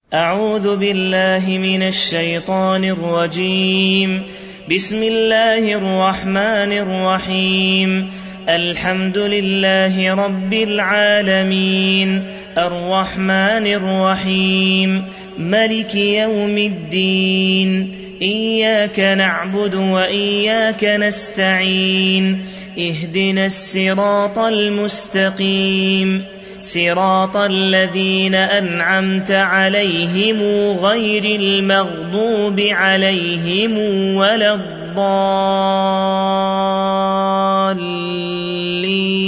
أعوذ بالله من الشيطان الرجيم. بسم الله الرحمن الرحيم. الحمد لله رب العالمين الرحمن الرحيم ملك يوم الدين. إياك نعبد وإياك نستعين. اهدنا الصراط المستقيم صراط الذين أنعمت عليهم غير المغضوب عليهم ولا الضالين.